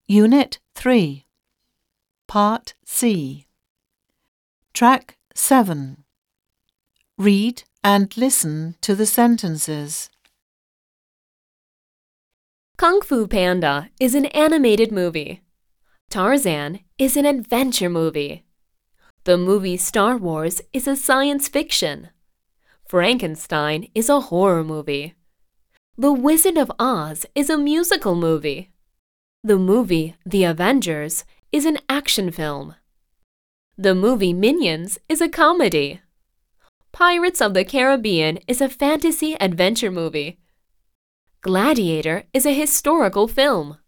Unit 3, Part C. Track 7. Read and listen to the sentences. Kung Fu Panda is an animated movie. Tarzan is an adventure movie. The movie Star Wars is a science fiction. Frankenstein is a horror movie. The Wizard of Oz is a musical movie. The movie The Avengers is an action film. The movie Minions is a comedy. Pirates of the Caribbean is a fantasy adventure movie. Gladiator is a historical film.